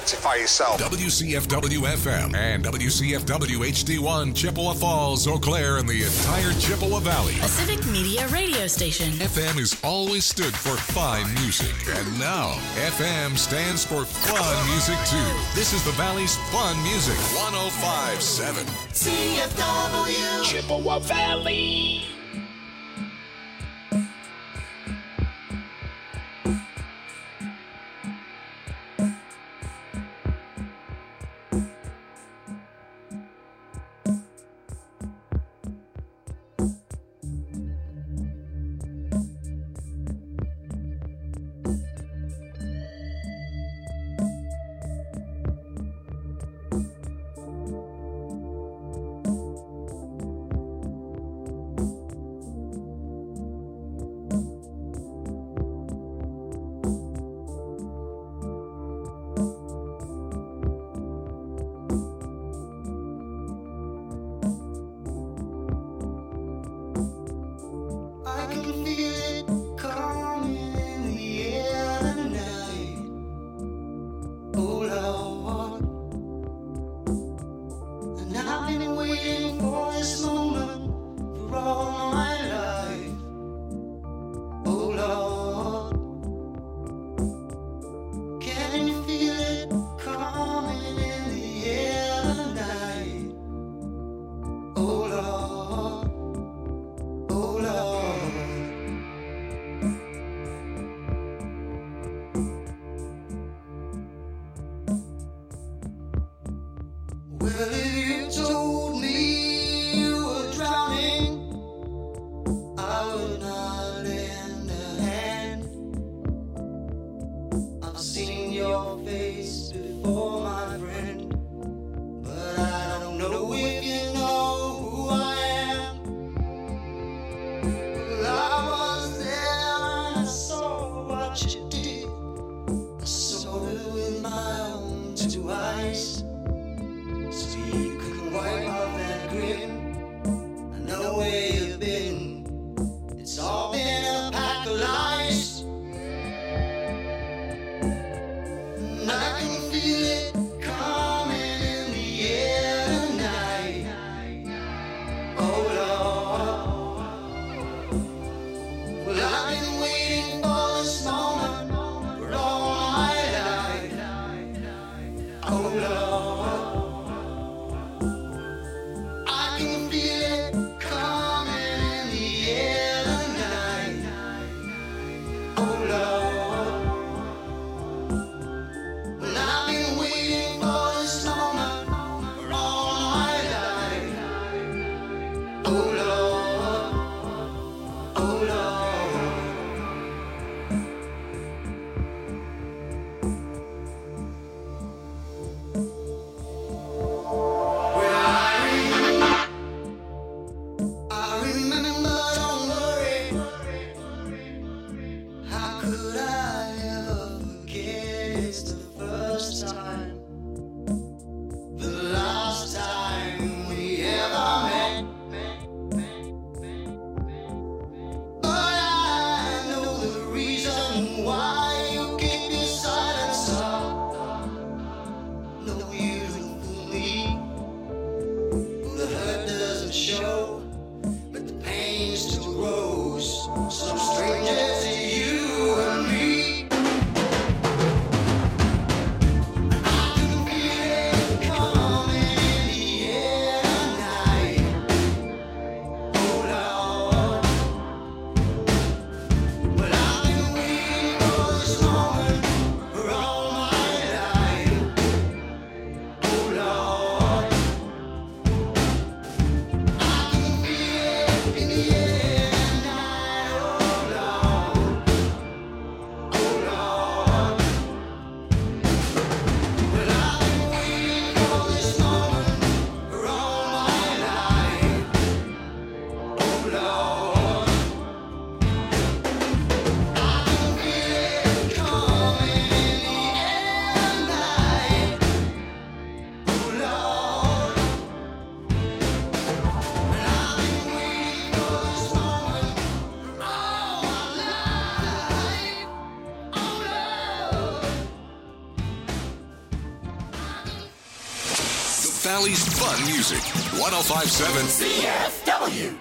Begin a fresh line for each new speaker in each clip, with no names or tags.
identify yourself.
WCFW-FM and WCFW-HD1, Chippewa Falls, Eau Claire, and the entire Chippewa Valley.
A civic media radio station.
FM has always stood for fine music. And now, FM stands for fun music, too. This is the Valley's fun music. 105.7.
CFW.
Chippewa Valley.
With my own two eyes, so you can wipe
Valley's fun music. 105.7
CFW.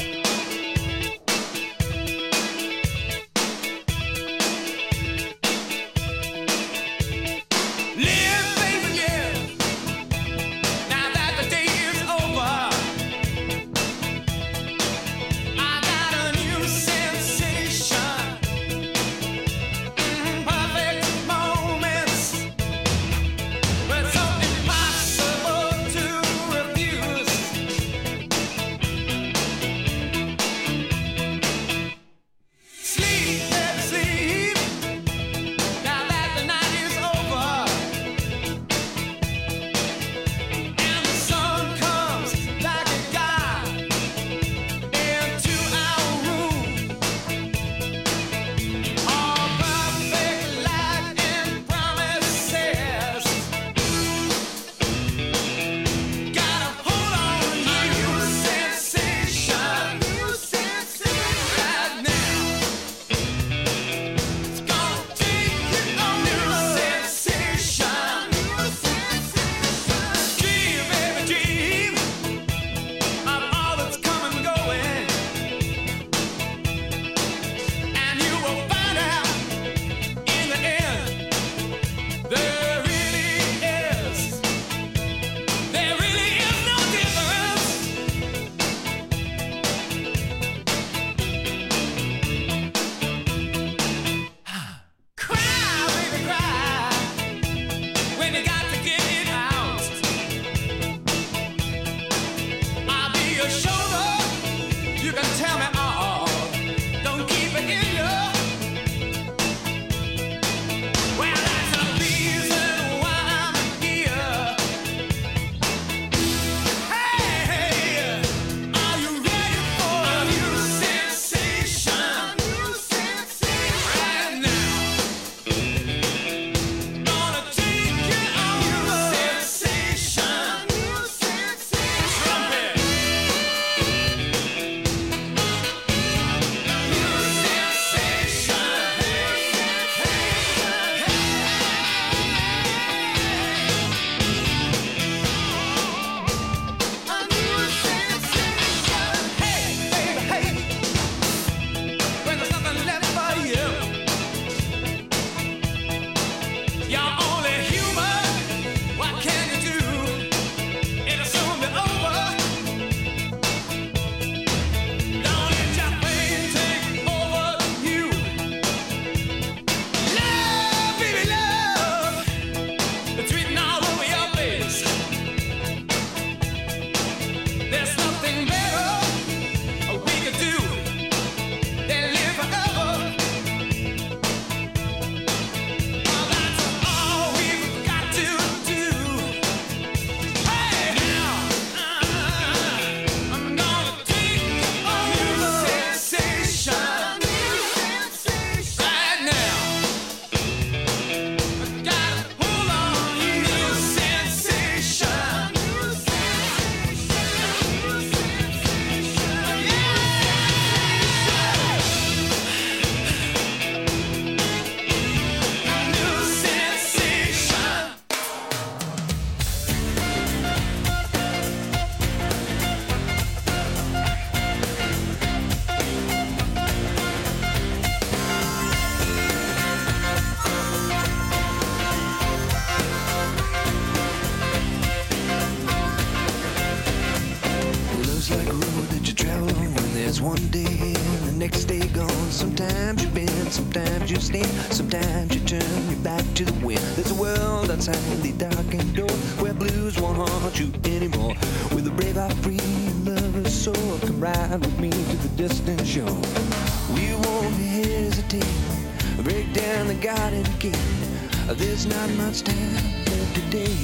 Sometimes you turn your back to the wind. There's a world outside the darkened door where blues won't haunt you anymore. With a brave heart, free lover's soul, come ride with me to the distant shore. We won't hesitate, break down the garden gate. There's not much time left today.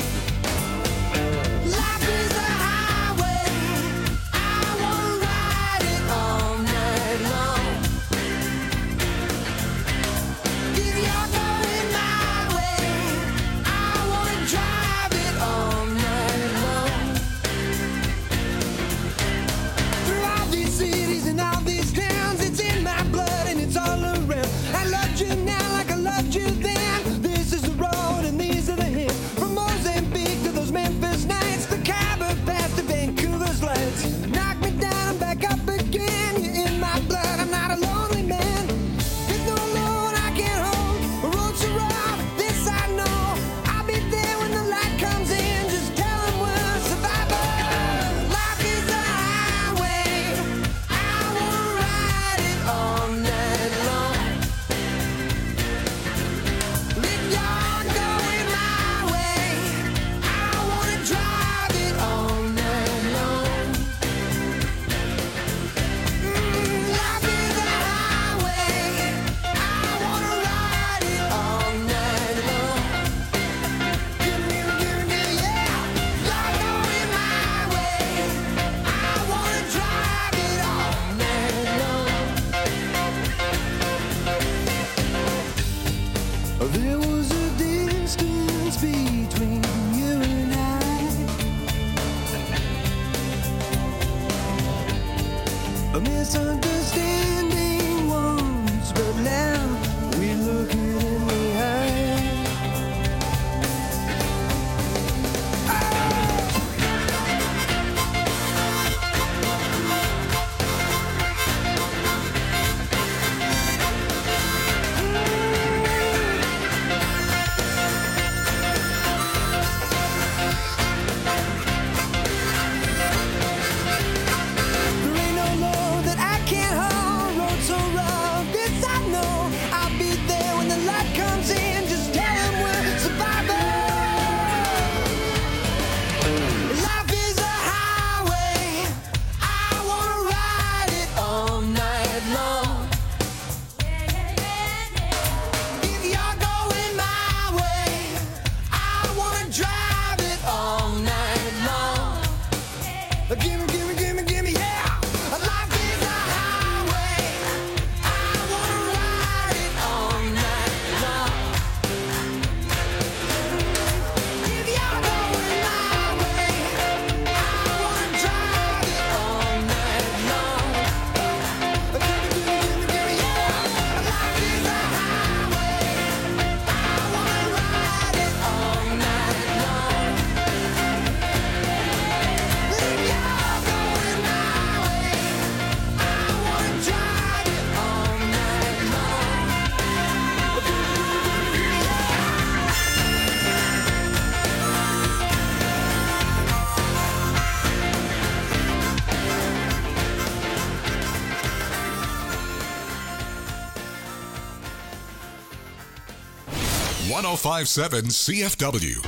Life is a highway, I wanna ride it all night long. If you're going my way, I wanna drive it all night long. Through all these cities and all these towns, it's in my blood and it's all around. I loved you now like I loved you then. This is the road and these are the hills. From Moses a misunderstanding once, but now we look it in the eye.
.105.7 CFW.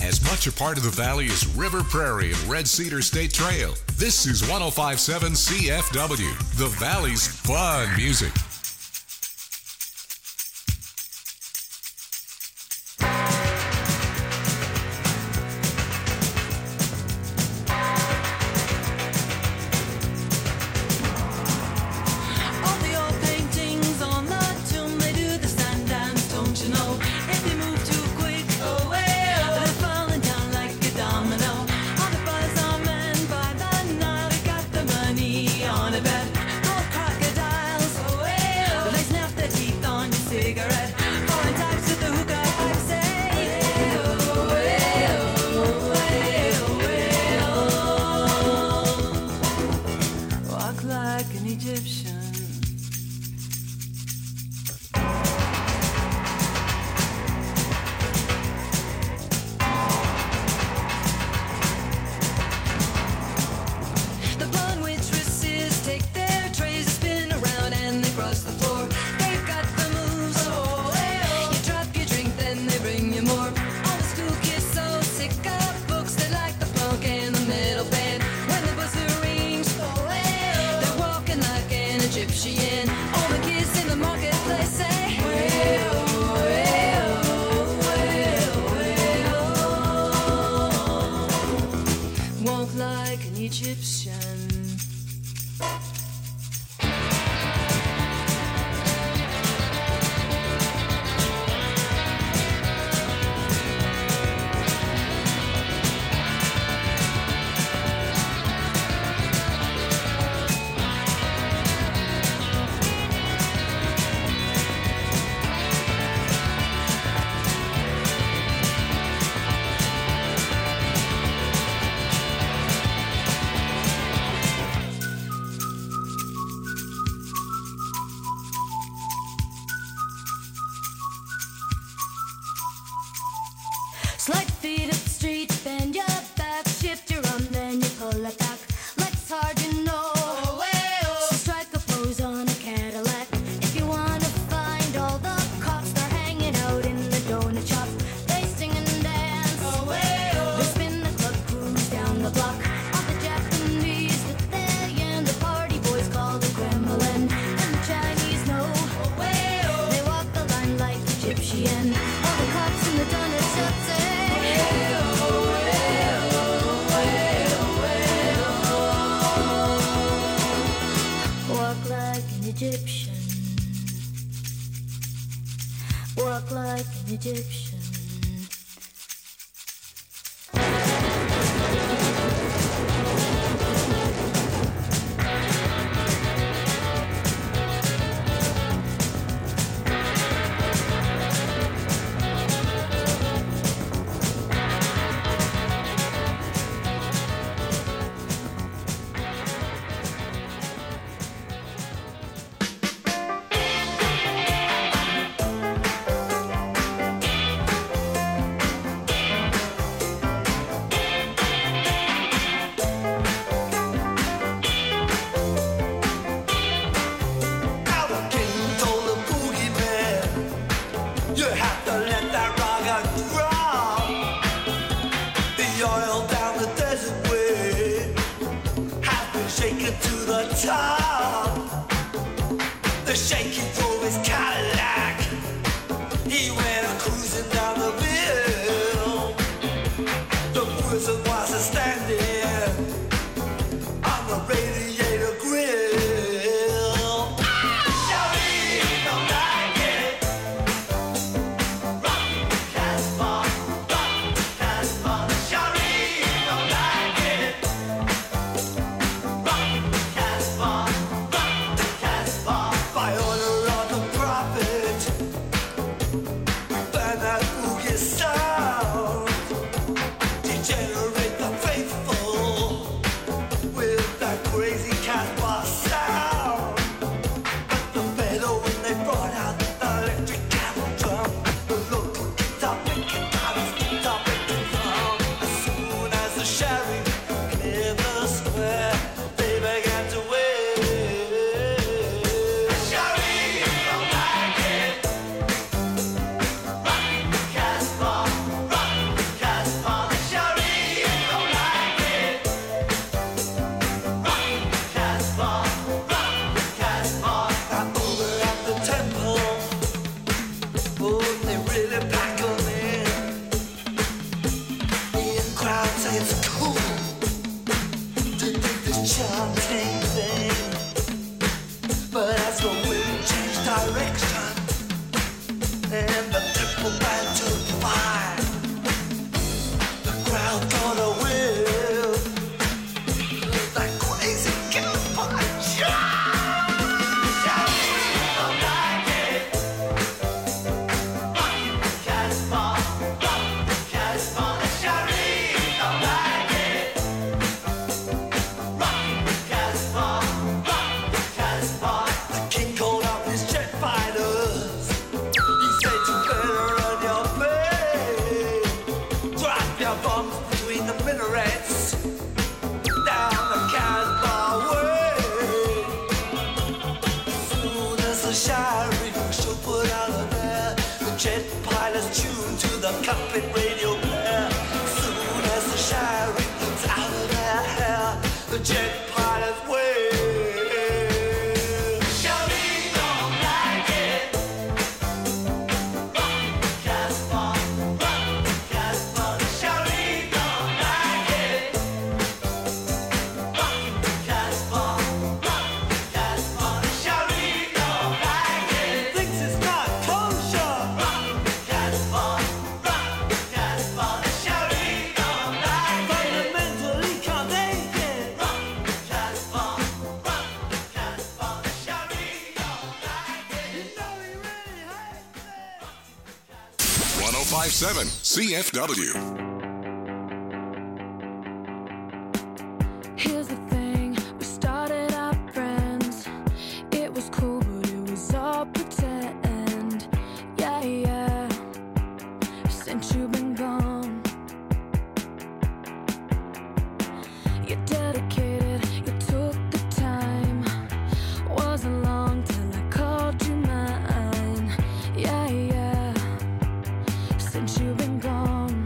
as much a part of the valley as River Prairie and Red Cedar State Trail. This is 105.7 CFW, the Valley's fun music.
Slight feet up the street, bend your back, shift your arm, then you pull it back. Legs hard, you know. So strike a pose on a Cadillac. If you wanna find all the cops, they're hanging out in the donut shop. They sing and dance. They spin the club, cruise down the block. All the Japanese with and the party boys call the Kremlin. And the Chinese know. They walk the line like Egyptian. All the cops in the donut shop say. Egyptian. Walk like an Egyptian.
Casbah.
they really pack 'em in. The in crowd say it's cool to do this chanting thing. But as the wind changed direction and the triple band took fire, the crowd got a whiff. That crazy campfire. Cockpit radio player. Soon as the shine comes out of their hair, the jet pilots wave. Shouting don't like it. Rock Casbah, shouting don't like it. Rock Casbah, shouting don't like it. Thinks it's not kosher. Rock Casbah.
.7 CFW.
Here's the thing, we started out friends. It was cool, but it was all pretend. Yeah, yeah. Since you've been gone, you're dedicated, you took the time. Wasn't long till I called you mine. Yeah, yeah. Since you've been gone,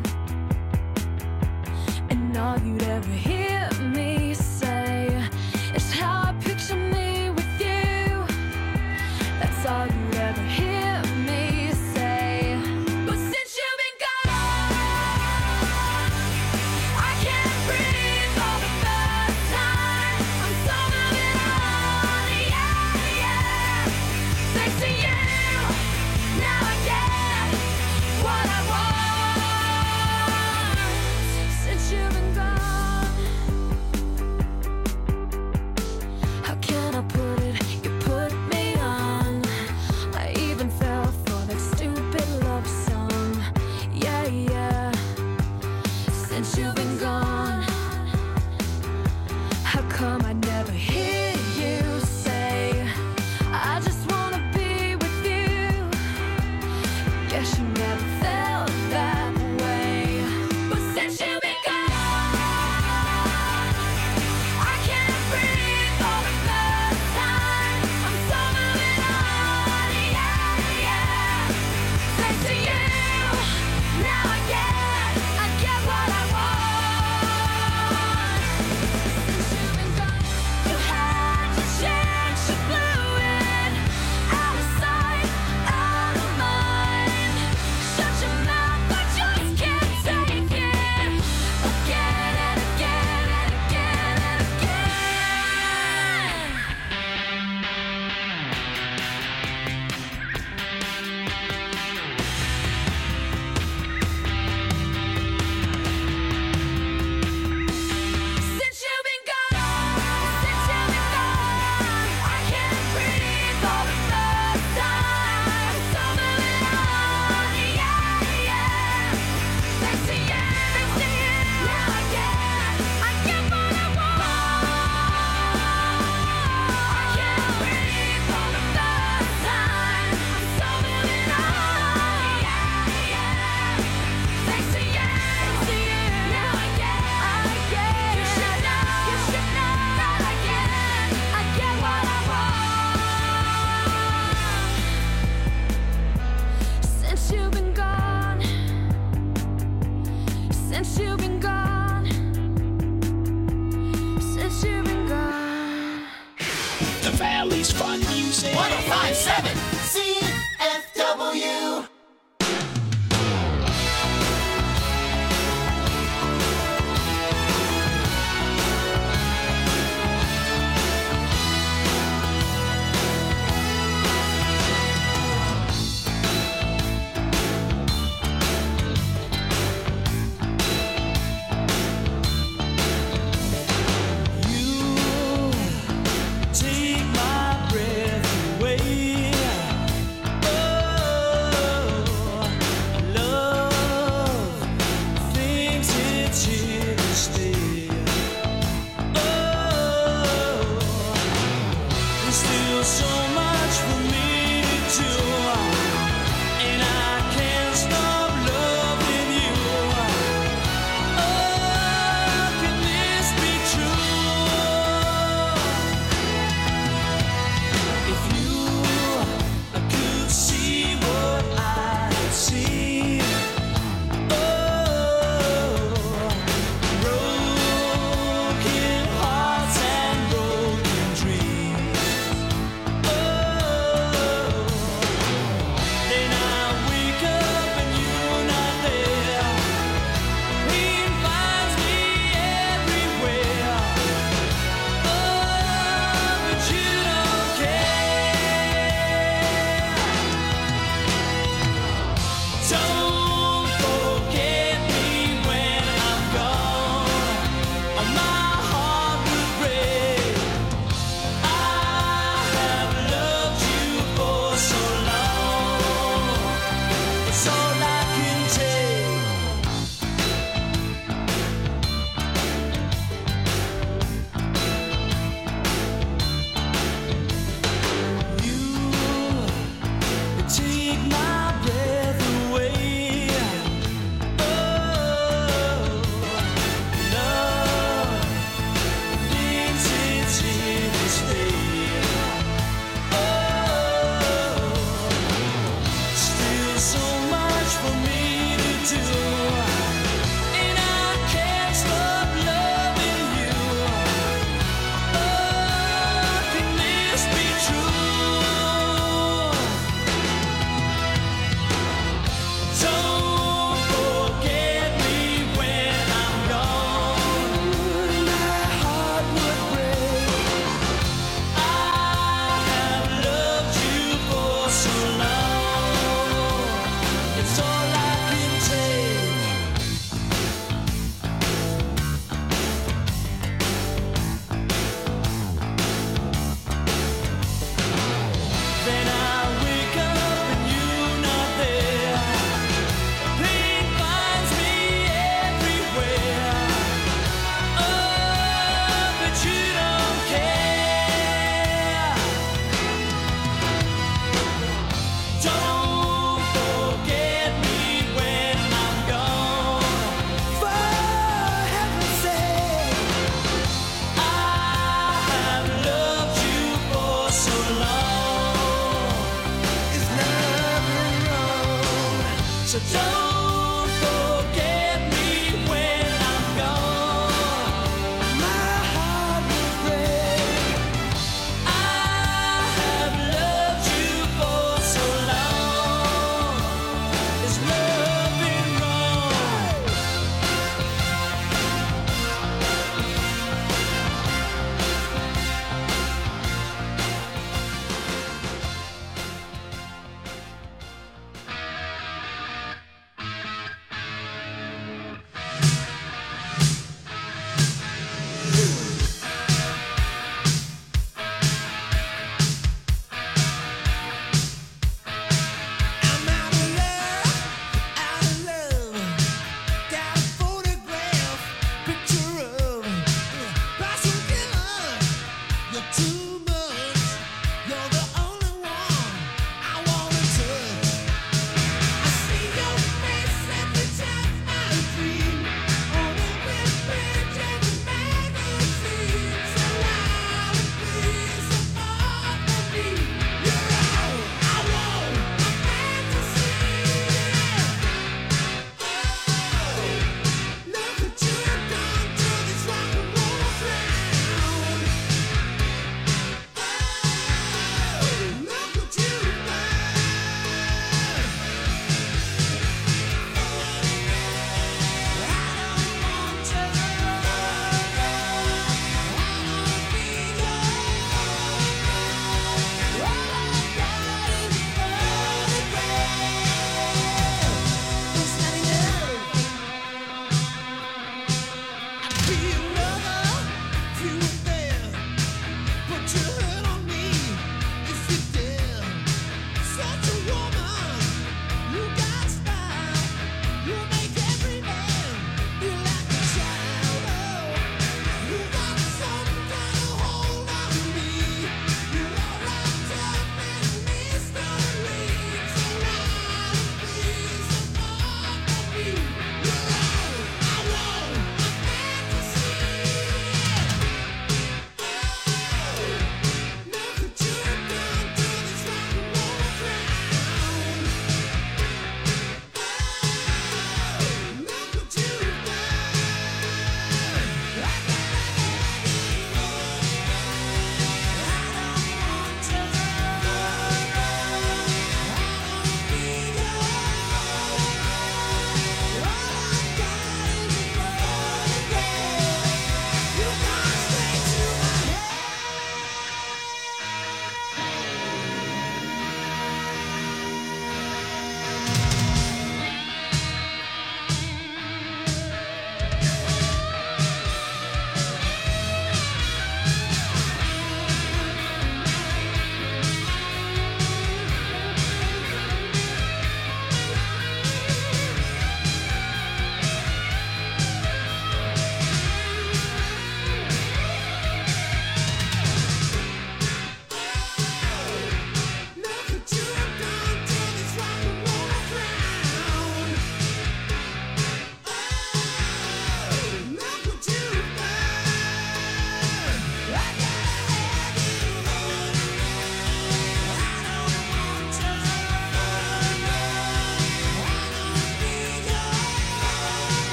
and all you'd ever hear me say is how I picture me with you. That's all you'd ever hear me say. But since you've been gone,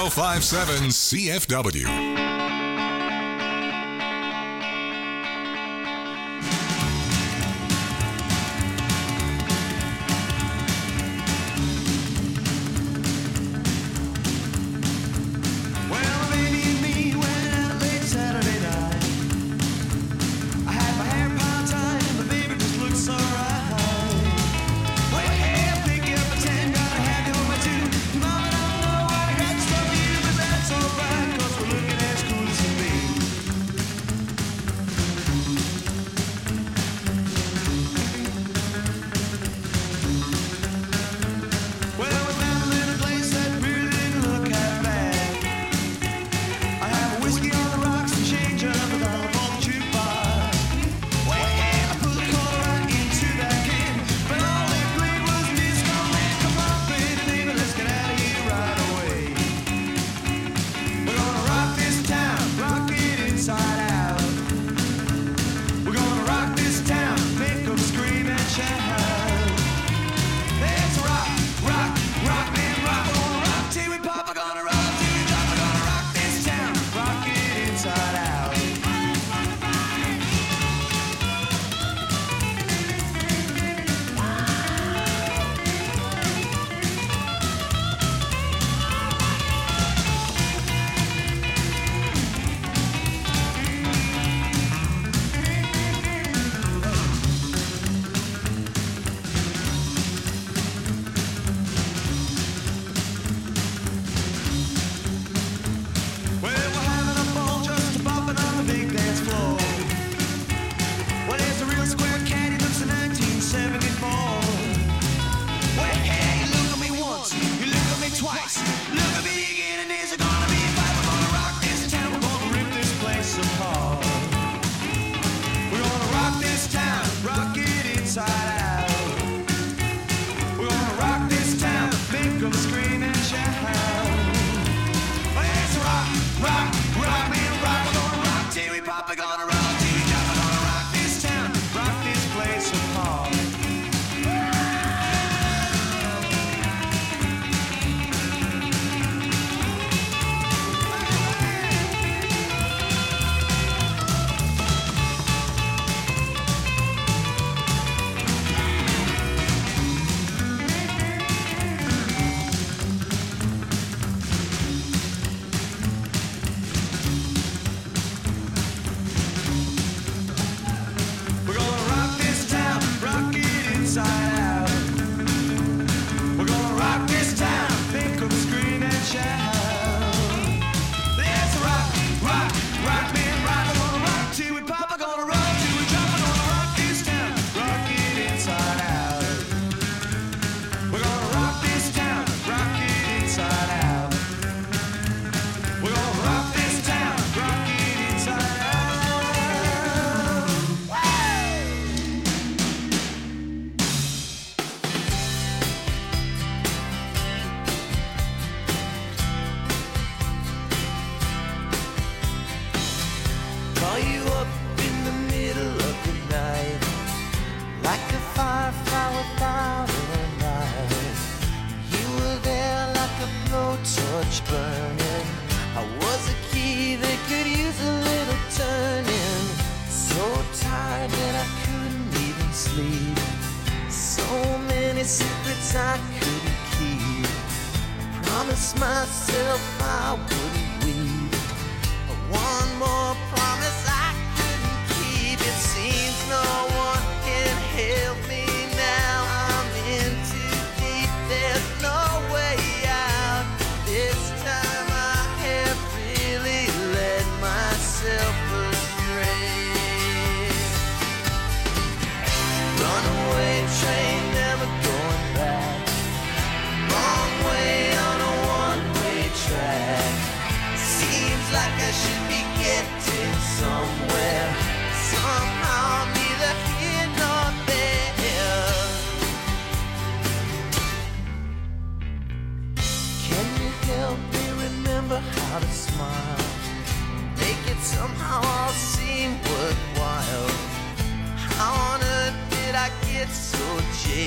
1057 CFW.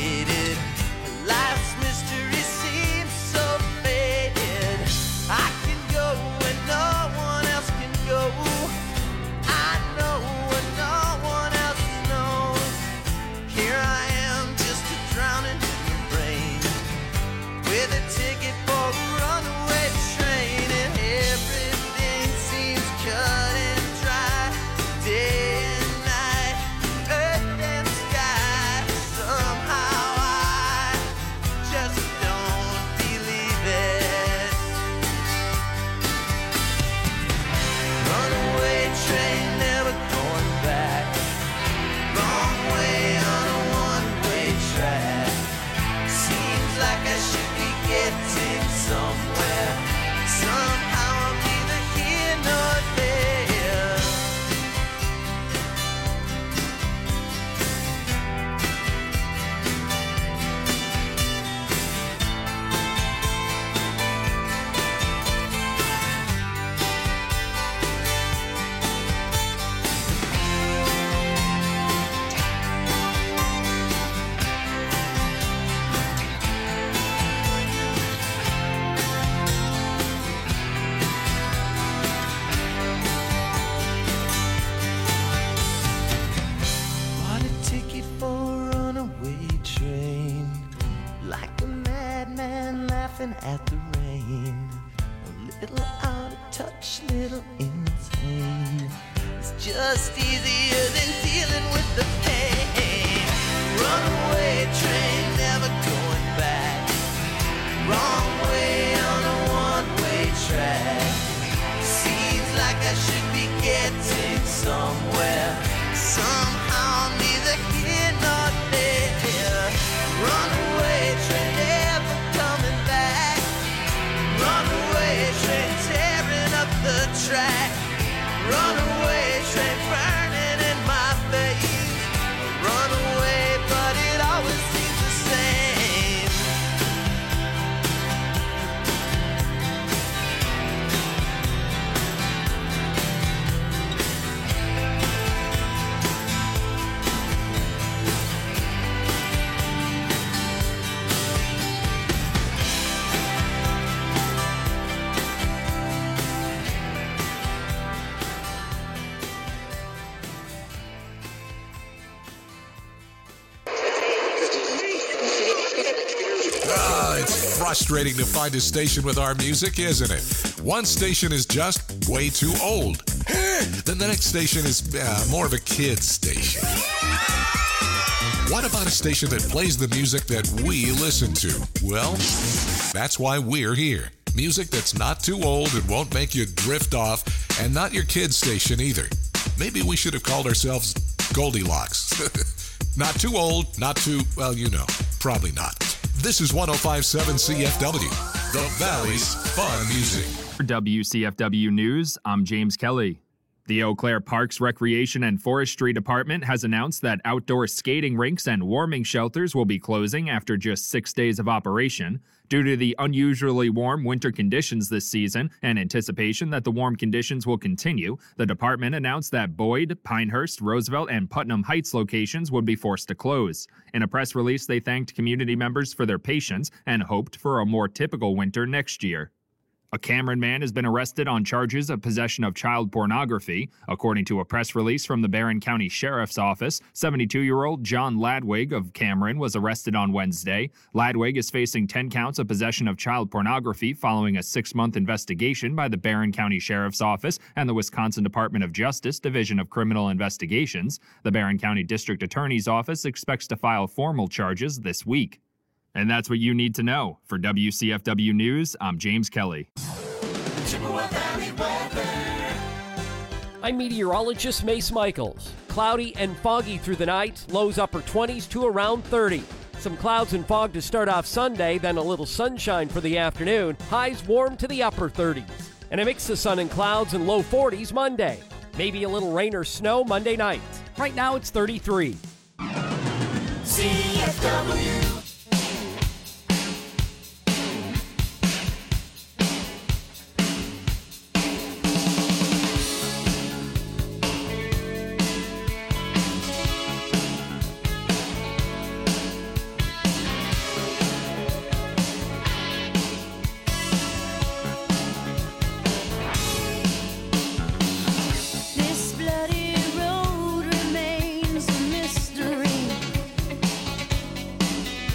Life's mystery seems so faded. I can
at the rain. A little out of touch, little insane. It's just easier than dealing with the pain. Runaway train, never going back. Wrong way on a one-way track. Seems like I should be getting somewhere. Somehow neither here nor there. Runaway train, never coming back. Runaway train, tearing up the track. Runaway train, burning in my face. Runaway, but it always seems the same.
It's frustrating to find a station with our music, isn't it? One station is just way too old. Then the next station is more of a kid's station. What about a station that plays the music that we listen to? Well, that's why we're here. Music that's not too old and won't make you drift off, and not your kid's station either. Maybe we should have called ourselves Goldilocks. Not too old, not too, well, you know, probably not. This is 105.7 CFW, the Valley's Fun Music.
For WCFW News, I'm James Kelly. The Eau Claire Parks Recreation and Forestry Department has announced that outdoor skating rinks and warming shelters will be closing after just 6 days of operation. Due to the unusually warm winter conditions this season and anticipation that the warm conditions will continue, the department announced that Boyd, Pinehurst, Roosevelt, and Putnam Heights locations would be forced to close. In a press release, they thanked community members for their patience and hoped for a more typical winter next year. A Cameron man has been arrested on charges of possession of child pornography. According to a press release from the Barron County Sheriff's Office, 72-year-old John Ladwig of Cameron was arrested on Wednesday. Ladwig is facing 10 counts of possession of child pornography following a 6-month investigation by the Barron County Sheriff's Office and the Wisconsin Department of Justice Division of Criminal Investigations. The Barron County District Attorney's Office expects to file formal charges this week. And that's what you need to know. For WCFW News, I'm James Kelly.
I'm meteorologist Mace Michaels. Cloudy and foggy through the night, lows upper 20s to around 30. Some clouds and fog to start off Sunday, then a little sunshine for the afternoon, highs warm to the upper 30s. And a mix of sun and clouds and low 40s Monday. Maybe a little rain or snow Monday night. Right now it's 33.
CFW.
This bloody road remains a mystery.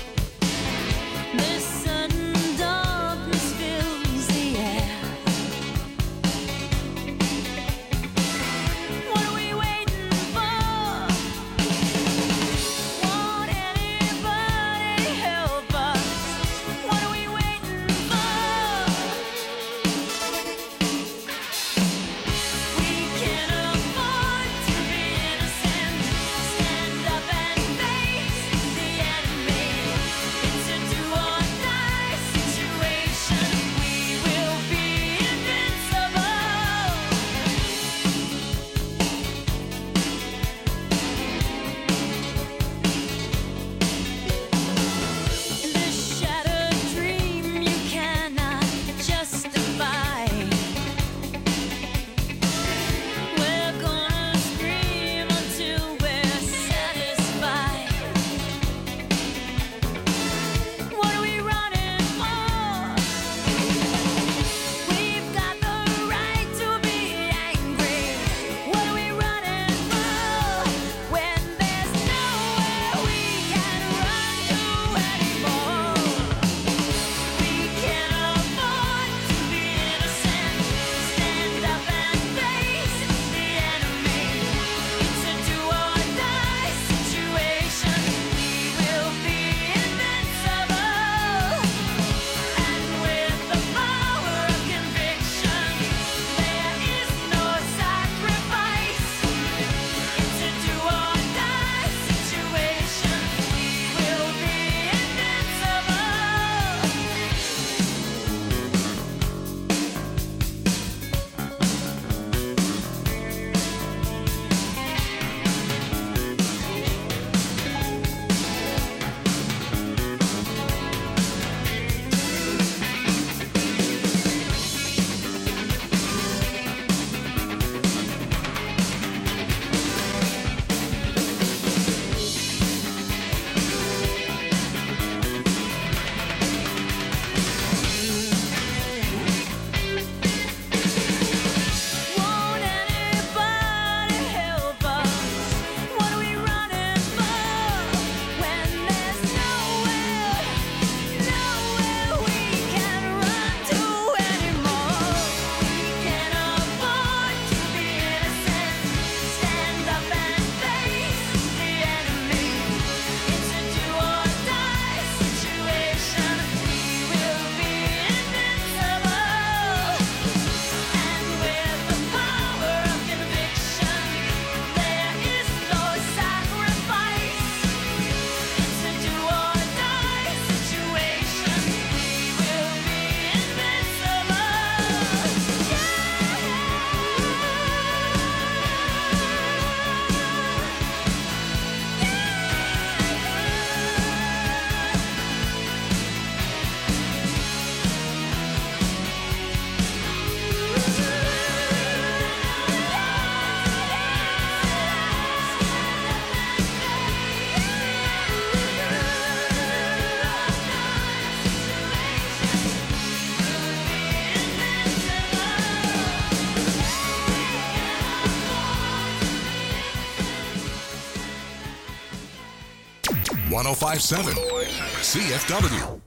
1057 CFW.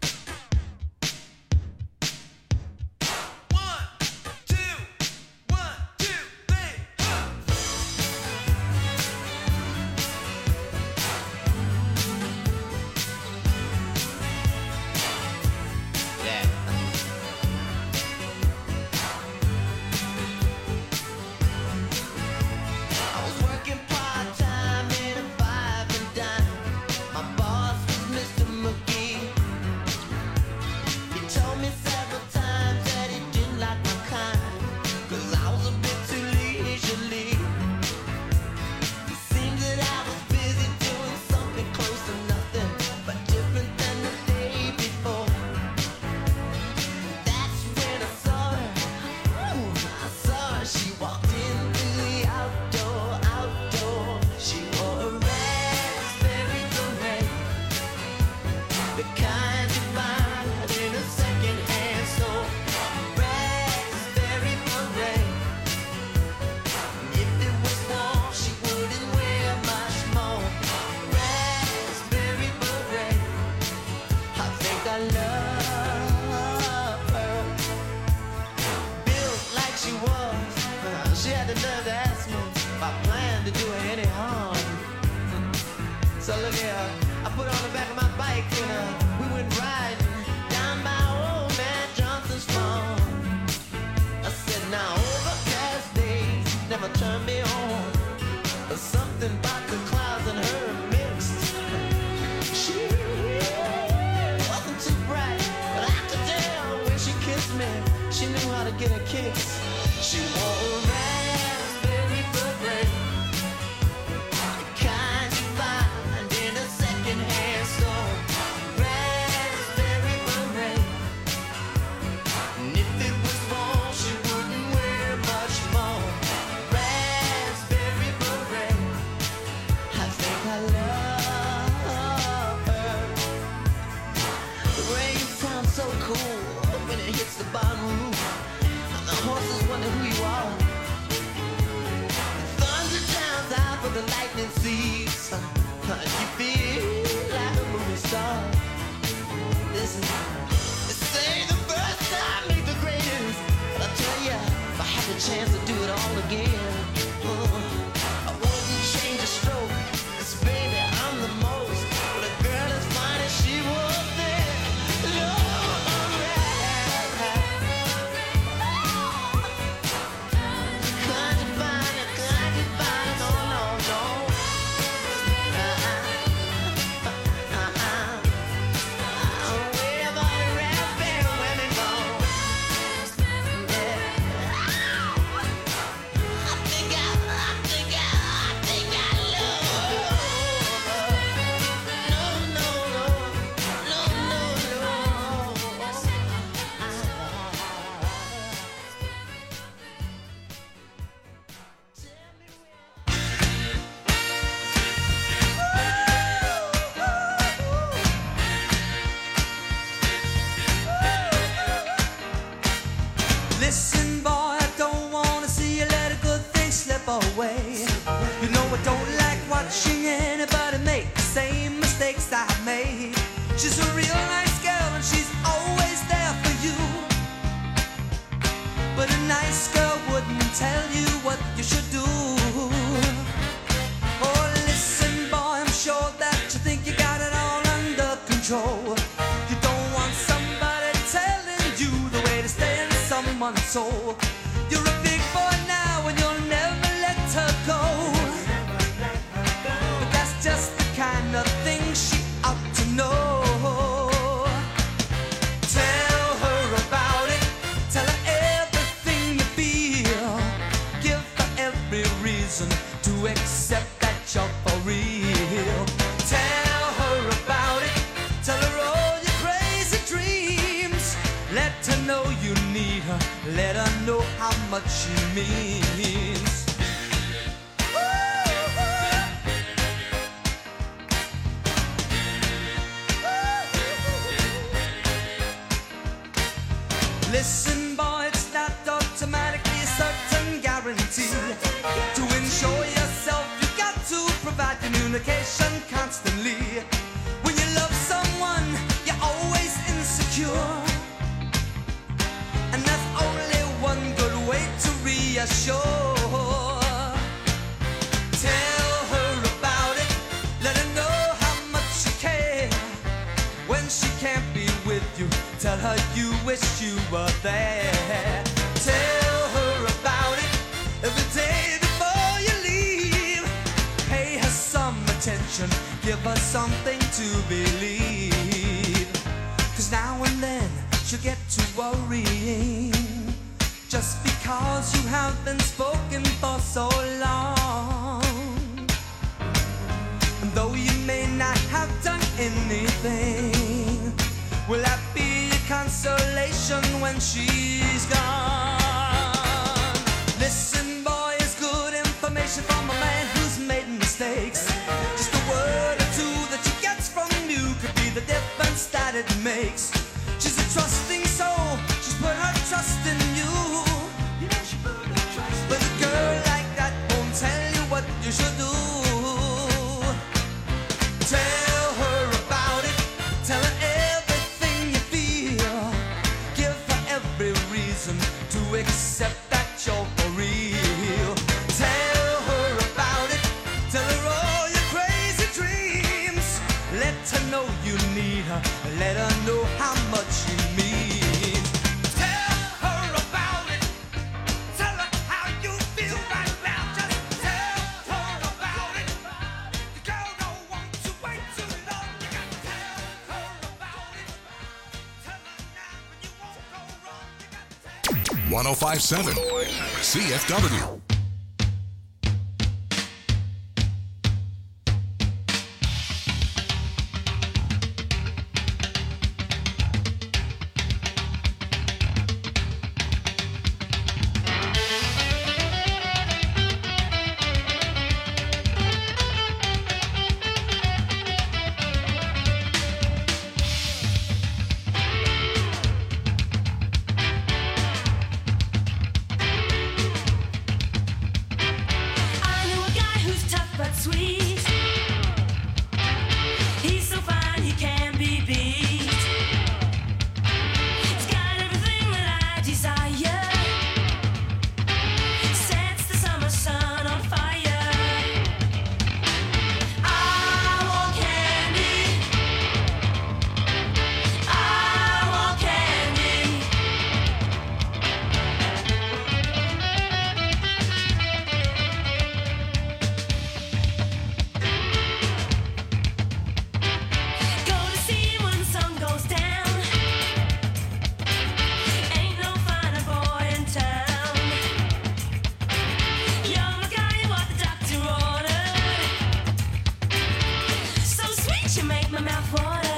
Listen, boy, it's not automatically a certain guarantee. To ensure yourself, you got to provide communication constantly. reassured. Tell her about it, let her know how much you care. When she can't be with you, tell her you wish you were there. Tell her about it every day before you leave. Pay her some attention, give her something to believe. 'Cause now and then she'll get to worrying, just because you have been spoken for so long. And though you may not have done anything, will that be a consolation when she's gone? Listen, boy, it's good information from a man who's made mistakes. Just a word or two that she gets from you could be the difference that it makes. She's a trusting soul, she's put her trust in you. But a girl like that won't tell you what you should do. Tell her about it, tell her everything you feel. Give her every reason to accept that you're for real. Tell her about it, tell her all your crazy dreams. Let her know you need her, let her know how much you mean. Tell her about it, tell her how you feel right now. Just tell her about it. The girl don't want to wait too long. You gotta tell her about it. Tell her now and you won't go wrong. You gotta tell
1057 CFW.
Sweet. He's so fine, he can't be beat. He's got everything that I desire. Sets the summer sun on fire. I want candy. I want candy. Go to see him when the sun goes down. Ain't no finer boy in town. You're the guy what the doctor ordered. So sweet you make my mouth water.